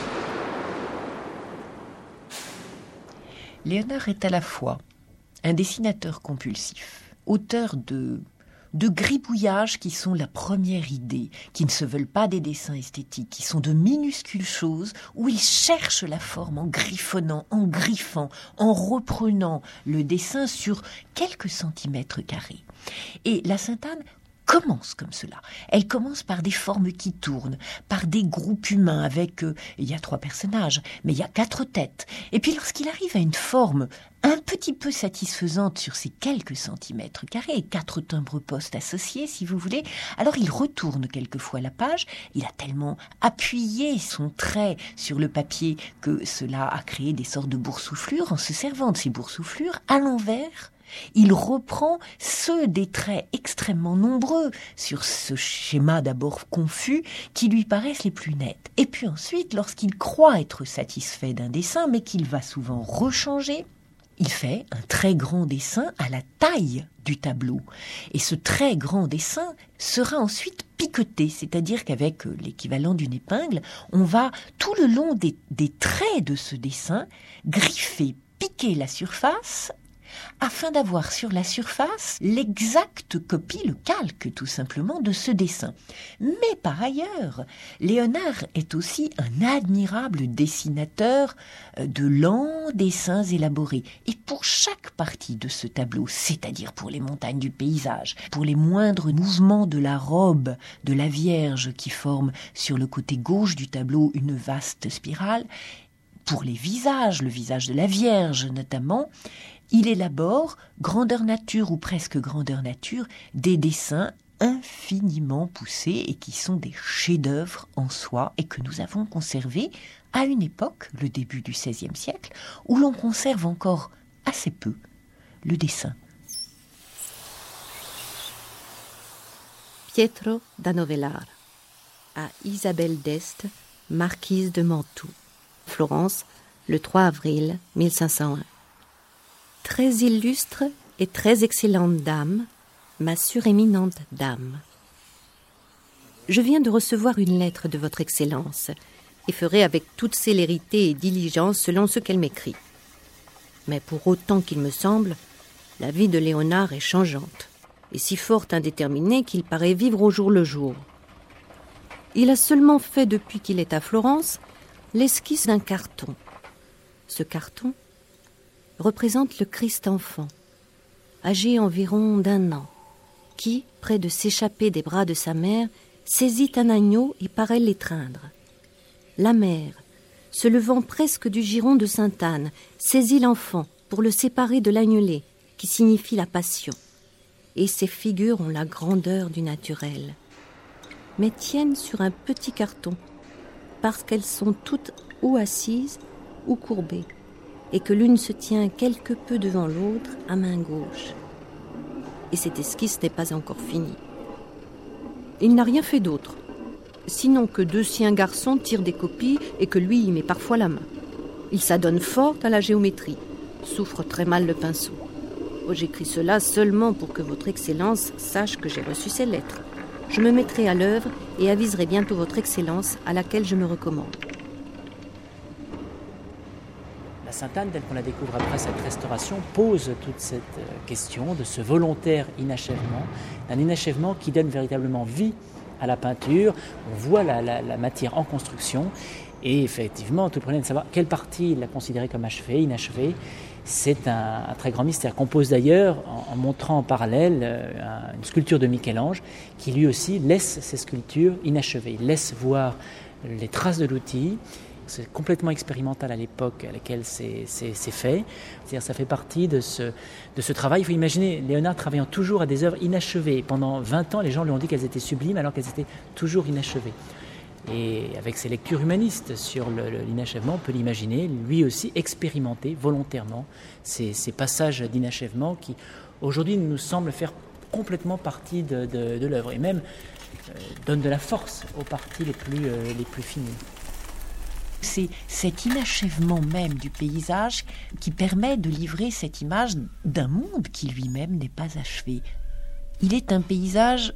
[SPEAKER 6] Léonard est à la fois un dessinateur compulsif, auteur de gribouillages qui sont la première idée, qui ne se veulent pas des dessins esthétiques, qui sont de minuscules choses où il cherche la forme en griffonnant, en griffant, en reprenant le dessin sur quelques centimètres carrés. Et la Sainte Anne commence comme cela. Elle commence par des formes qui tournent, par des groupes humains avec, il y a 3 personnages, mais il y a 4 têtes. Et puis lorsqu'il arrive à une forme un petit peu satisfaisante sur ces quelques centimètres carrés, 4 timbres-poste associés, si vous voulez, alors il retourne quelquefois la page. Il a tellement appuyé son trait sur le papier que cela a créé des sortes de boursouflures. En se servant de ces boursouflures, à l'envers, il reprend ceux des traits extrêmement nombreux sur ce schéma d'abord confus qui lui paraissent les plus nets. Et puis ensuite, lorsqu'il croit être satisfait d'un dessin, mais qu'il va souvent rechanger, il fait un très grand dessin à la taille du tableau. Et ce très grand dessin sera ensuite piqueté, c'est-à-dire qu'avec l'équivalent d'une épingle, on va tout le long des traits de ce dessin griffer, piquer la surface afin d'avoir sur la surface l'exacte copie, le calque tout simplement de ce dessin. Mais par ailleurs, Léonard est aussi un admirable dessinateur de lents dessins élaborés. Et pour chaque partie de ce tableau, c'est-à-dire pour les montagnes du paysage, pour les moindres mouvements de la robe de la Vierge qui forme sur le côté gauche du tableau une vaste spirale, pour les visages, le visage de la Vierge notamment, il élabore, grandeur nature ou presque grandeur nature, des dessins infiniment poussés et qui sont des chefs-d'œuvre en soi et que nous avons conservés à une époque, le début du XVIe siècle, où l'on conserve encore assez peu le dessin.
[SPEAKER 5] Pietro da Novellara à Isabelle d'Este, marquise de Mantoue, Florence, le 3 avril 1501. Très illustre et très excellente dame, ma suréminente dame. Je viens de recevoir une lettre de votre Excellence et ferai avec toute célérité et diligence selon ce qu'elle m'écrit. Mais pour autant qu'il me semble, la vie de Léonard est changeante et si fort indéterminée qu'il paraît vivre au jour le jour. Il a seulement fait depuis qu'il est à Florence l'esquisse d'un carton. Ce carton représente le Christ enfant. âgé environ d'1 an, qui, près de s'échapper des bras de sa mère, saisit un agneau et paraît l'étreindre. La mère, se levant presque du giron de Sainte-Anne, saisit l'enfant pour le séparer de l'agnelet, qui signifie la passion. Et ces figures ont la grandeur du naturel, mais tiennent sur un petit carton, parce qu'elles sont toutes ou assises ou courbées, et que l'une se tient quelque peu devant l'autre à main gauche. Et cette esquisse n'est pas encore finie. Il n'a rien fait d'autre, sinon que 2 siens garçons tirent des copies et que lui y met parfois la main. Il s'adonne fort à la géométrie, souffre très mal le pinceau. Oh, j'écris cela seulement pour que votre Excellence sache que j'ai reçu ces lettres. Je me mettrai à l'œuvre et aviserai bientôt votre Excellence, à laquelle je me recommande.
[SPEAKER 2] La Sainte-Anne, telle qu'on la découvre après cette restauration, pose toute cette question de ce volontaire inachèvement, un inachèvement qui donne véritablement vie à la peinture. On voit la matière en construction et effectivement, tout le problème de savoir quelle partie il l'a considérée comme achevée, inachevée. C'est un très grand mystère qu'on pose d'ailleurs en montrant en parallèle une sculpture de Michel-Ange qui lui aussi laisse ses sculptures inachevées. Il laisse voir les traces de l'outil. C'est complètement expérimental à l'époque à laquelle c'est fait. C'est-à-dire, ça fait partie de ce travail. Il faut imaginer Léonard travaillant toujours à des œuvres inachevées. Pendant 20 ans, les gens lui ont dit qu'elles étaient sublimes alors qu'elles étaient toujours inachevées. Et avec ses lectures humanistes sur l'inachèvement, on peut l'imaginer, lui aussi expérimenter volontairement ces passages d'inachèvement qui, aujourd'hui, nous semblent faire complètement partie de l'œuvre et même donnent de la force aux parties les plus fines.
[SPEAKER 6] C'est cet inachèvement même du paysage qui permet de livrer cette image d'un monde qui lui-même n'est pas achevé. Il est un paysage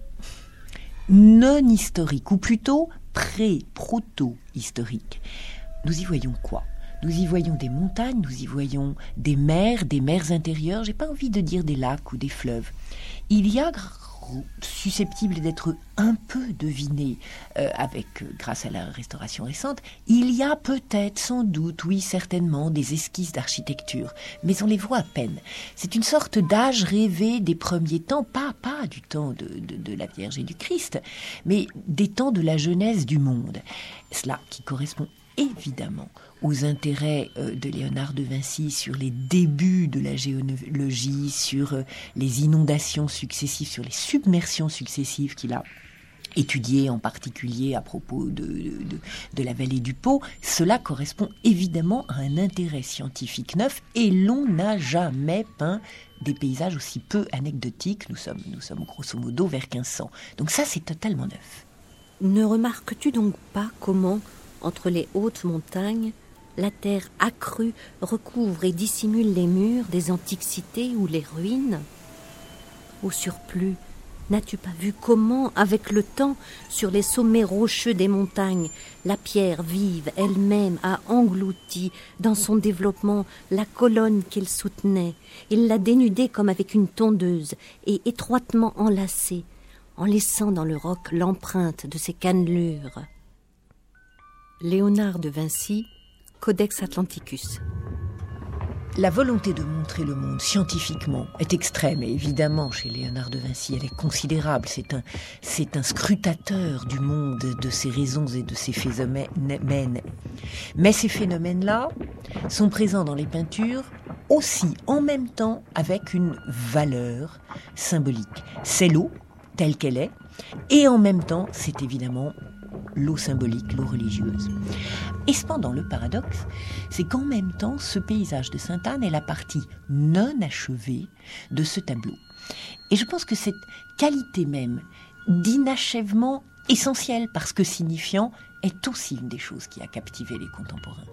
[SPEAKER 6] non historique, ou plutôt proto-historique. Nous y voyons quoi ? Nous y voyons des montagnes, nous y voyons des mers intérieures, j'ai pas envie de dire des lacs ou des fleuves. Il y a susceptible d'être un peu deviné grâce à la restauration récente, il y a peut-être, sans doute, oui, certainement, des esquisses d'architecture, mais on les voit à peine. C'est une sorte d'âge rêvé des premiers temps, pas du temps de la Vierge et du Christ, mais des temps de la jeunesse du monde. Cela qui correspond évidemment aux intérêts de Léonard de Vinci sur les débuts de la géologie, sur les inondations successives, sur les submersions successives qu'il a étudiées, en particulier à propos de la vallée du Pô. Cela correspond évidemment à un intérêt scientifique neuf et l'on n'a jamais peint des paysages aussi peu anecdotiques. Nous sommes grosso modo vers 1500. Donc ça, c'est totalement neuf.
[SPEAKER 5] Ne remarques-tu donc pas comment, entre les hautes montagnes, la terre accrue recouvre et dissimule les murs des antiques cités ou les ruines ? Au surplus, n'as-tu pas vu comment, avec le temps, sur les sommets rocheux des montagnes, la pierre vive elle-même a englouti dans son développement la colonne qu'elle soutenait. Il l'a dénudée comme avec une tondeuse et étroitement enlacée, en laissant dans le roc l'empreinte de ses cannelures. Léonard de Vinci, Codex Atlanticus.
[SPEAKER 6] La volonté de montrer le monde scientifiquement est extrême, et évidemment, chez Léonard de Vinci, elle est considérable. C'est un scrutateur du monde, de ses raisons et de ses phénomènes. Mais ces phénomènes-là sont présents dans les peintures aussi, en même temps, avec une valeur symbolique. C'est l'eau, telle qu'elle est, et en même temps, c'est évidemment l'eau symbolique, l'eau religieuse. Et cependant, le paradoxe, c'est qu'en même temps, ce paysage de Sainte-Anne est la partie non achevée de ce tableau. Et je pense que cette qualité même d'inachèvement essentielle, parce que signifiant, est aussi une des choses qui a captivé les contemporains.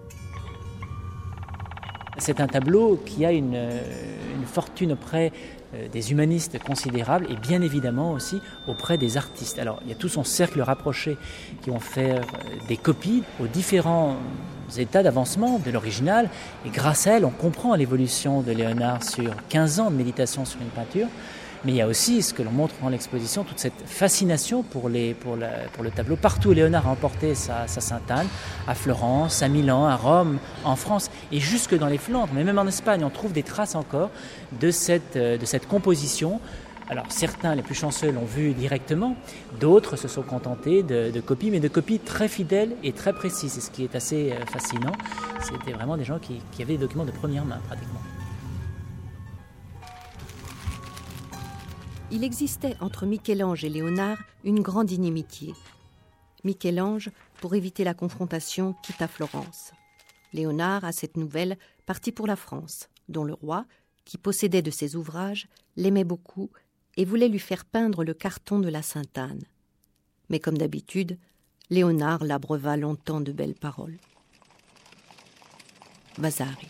[SPEAKER 2] C'est un tableau qui a une fortune auprès des humanistes considérables et bien évidemment aussi auprès des artistes. Alors il y a tout son cercle rapproché qui ont fait des copies aux différents états d'avancement de l'original, et grâce à elle on comprend l'évolution de Léonard sur 15 ans de méditation sur une peinture. Mais il y a aussi, ce que l'on montre dans l'exposition, toute cette fascination pour le tableau. Partout, Léonard a emporté sa Sainte-Anne, à Florence, à Milan, à Rome, en France, et jusque dans les Flandres, mais même en Espagne, on trouve des traces encore de cette composition. Alors certains, les plus chanceux, l'ont vu directement, d'autres se sont contentés de copies, mais de copies très fidèles et très précises. Et ce qui est assez fascinant, c'était vraiment des gens qui avaient des documents de première main, pratiquement.
[SPEAKER 5] Il existait entre Michel-Ange et Léonard une grande inimitié. Michel-Ange, pour éviter la confrontation, quitta Florence. Léonard, à cette nouvelle, partit pour la France, dont le roi, qui possédait de ses ouvrages, l'aimait beaucoup et voulait lui faire peindre le carton de la Sainte-Anne. Mais comme d'habitude, Léonard l'abreuva longtemps de belles paroles. Vasari.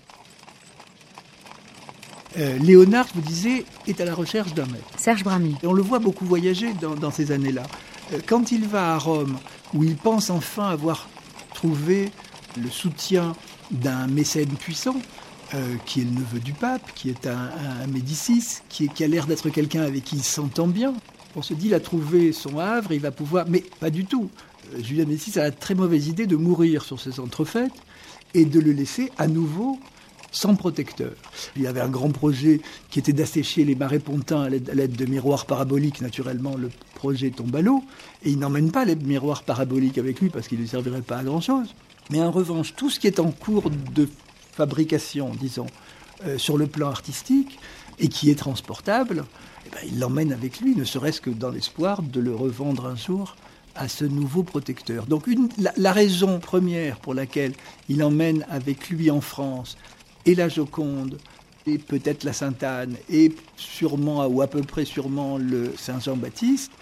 [SPEAKER 7] Léonard, je vous disais, est à la recherche d'un maître.
[SPEAKER 3] Serge Bramy.
[SPEAKER 7] Et on le voit beaucoup voyager dans ces années-là. Quand il va à Rome, où il pense enfin avoir trouvé le soutien d'un mécène puissant, qui est le neveu du pape, qui est un Médicis, qui a l'air d'être quelqu'un avec qui il s'entend bien. On se dit, il a trouvé son havre, il va pouvoir... Mais pas du tout. Julien Médicis a la très mauvaise idée de mourir sur ces entrefaites et de le laisser à nouveau sans protecteur. Il y avait un grand projet qui était d'assécher les marais pontins à l'aide de miroirs paraboliques. Naturellement, le projet tombe à l'eau et il n'emmène pas les miroirs paraboliques avec lui parce qu'il ne servirait pas à grand-chose. Mais en revanche, tout ce qui est en cours de fabrication, disons, sur le plan artistique et qui est transportable, il l'emmène avec lui, ne serait-ce que dans l'espoir de le revendre un jour à ce nouveau protecteur. Donc la raison première pour laquelle il emmène avec lui en France et la Joconde, et peut-être la Sainte-Anne, et sûrement, ou à peu près sûrement, le Saint-Jean-Baptiste,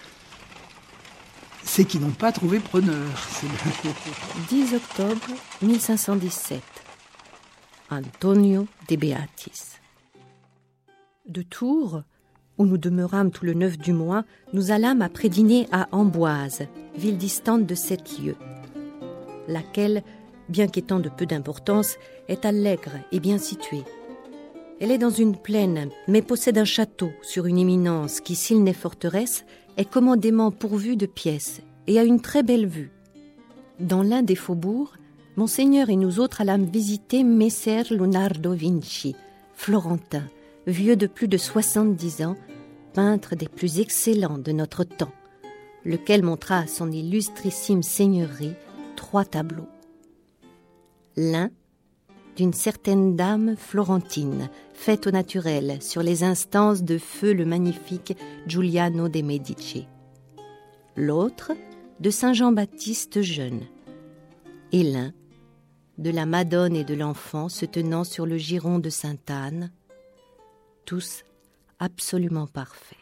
[SPEAKER 7] c'est qu'ils n'ont pas trouvé preneur.
[SPEAKER 5] 10 octobre 1517. Antonio de Beatis. De Tours, où nous demeurâmes tout le 9 du mois, nous allâmes après dîner à Amboise, ville distante de 7 lieues, laquelle, bien qu'étant de peu d'importance, est allègre et bien située. Elle est dans une plaine, mais possède un château sur une éminence qui, s'il n'est forteresse, est commodément pourvue de pièces et a une très belle vue. Dans l'un des faubourgs, Monseigneur et nous autres allâmes visiter Messer Leonardo Vinci, florentin, vieux de plus de 70 ans, peintre des plus excellents de notre temps, lequel montra à son illustrissime seigneurie 3 tableaux. L'un, d'une certaine dame florentine, faite au naturel sur les instances de feu le magnifique Giuliano de Medici. L'autre, de Saint Jean-Baptiste jeune. Et l'un, de la Madone et de l'enfant se tenant sur le giron de Sainte-Anne, tous absolument parfaits.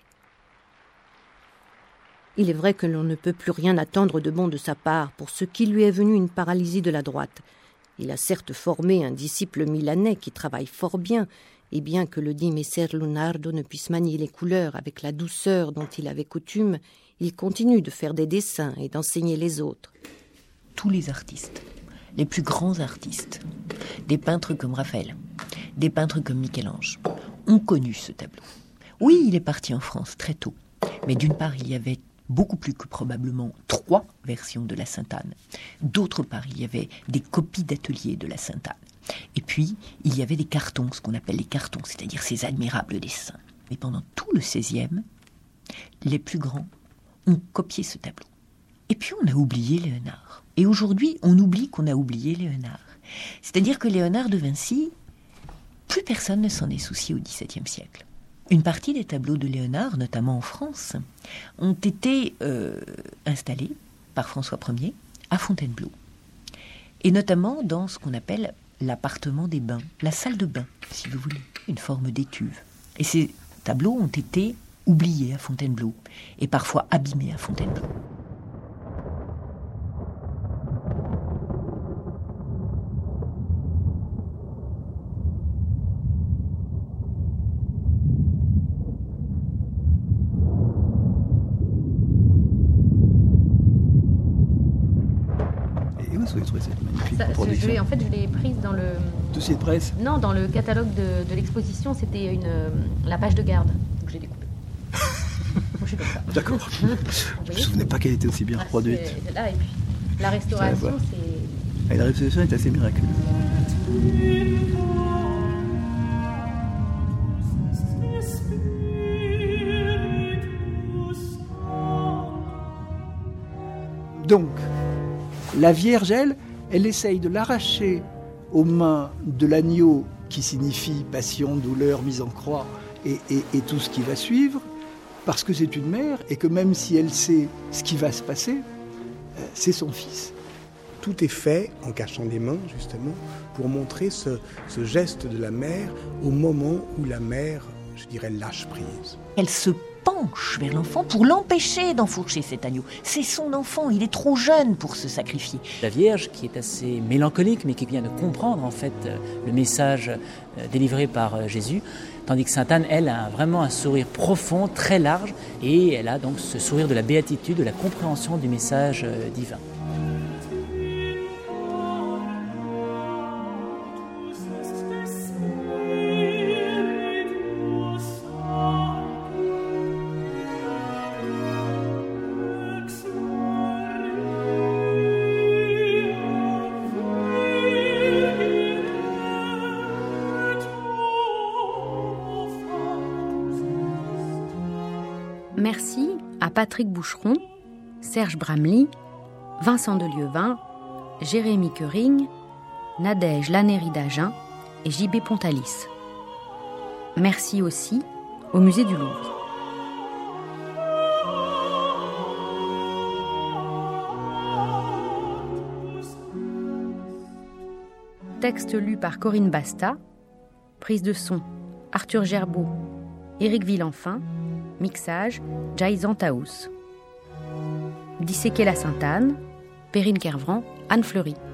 [SPEAKER 5] Il est vrai que l'on ne peut plus rien attendre de bon de sa part pour ce qui lui est venu une paralysie de la droite. Il a certes formé un disciple milanais qui travaille fort bien, et bien que le dit Messer Leonardo ne puisse manier les couleurs avec la douceur dont il avait coutume, il continue de faire des dessins et d'enseigner les autres.
[SPEAKER 6] Tous les artistes, les plus grands artistes, des peintres comme Raphaël, des peintres comme Michel-Ange, ont connu ce tableau. Oui, il est parti en France très tôt, mais d'une part, il y avait beaucoup plus que probablement 3 versions de la Sainte-Anne. D'autre part, il y avait des copies d'atelier de la Sainte-Anne. Et puis, il y avait des cartons, ce qu'on appelle les cartons, c'est-à-dire ces admirables dessins. Et pendant tout le XVIe, les plus grands ont copié ce tableau. Et puis, on a oublié Léonard. Et aujourd'hui, on oublie qu'on a oublié Léonard. C'est-à-dire que Léonard de Vinci, plus personne ne s'en est soucié au XVIIe siècle. Une partie des tableaux de Léonard, notamment en France, ont été installés par François Ier à Fontainebleau. Et notamment dans ce qu'on appelle l'appartement des bains, la salle de bain, si vous voulez, une forme d'étuve. Et ces tableaux ont été oubliés à Fontainebleau et parfois abîmés à Fontainebleau.
[SPEAKER 7] Vous avez trouvé cette magnifique production?
[SPEAKER 3] Je l'ai prise dans le
[SPEAKER 7] dossier de presse.
[SPEAKER 3] Non, dans le catalogue de l'exposition, c'était la page de garde que j'ai découpée. Je fais comme ça.
[SPEAKER 7] D'accord. Je ne me souvenais pas qu'elle était aussi bien reproduite.
[SPEAKER 3] Là, et puis la restauration, c'est...
[SPEAKER 7] Et la restauration est assez miraculeuse. Donc, la Vierge, elle essaye de l'arracher aux mains de l'agneau qui signifie passion, douleur, mise en croix et tout ce qui va suivre, parce que c'est une mère et que même si elle sait ce qui va se passer, c'est son fils.
[SPEAKER 4] Tout est fait en cachant les mains, justement, pour montrer ce geste de la mère au moment où la mère, je dirais, lâche prise.
[SPEAKER 6] Elle se penche vers l'enfant pour l'empêcher d'enfourcher cet agneau. C'est son enfant, il est trop jeune pour se sacrifier.
[SPEAKER 2] La Vierge, qui est assez mélancolique, mais qui vient de comprendre en fait le message délivré par Jésus, tandis que Sainte Anne, elle, a vraiment un sourire profond, très large, et elle a donc ce sourire de la béatitude, de la compréhension du message divin.
[SPEAKER 3] Merci à Patrick Boucheron, Serge Bramley, Vincent Delieuvin, Jérémy Keuring, Nadège Lannéry-Dagen et JB Pontalis. Merci aussi au Musée du Louvre. Texte lu par Corinne Basta, prise de son Arthur Gerbeau, Éric Villenfin, mixage Jaïzan Taous. Disséquer la Sainte-Anne, Perrine Kervran, Anne Fleury.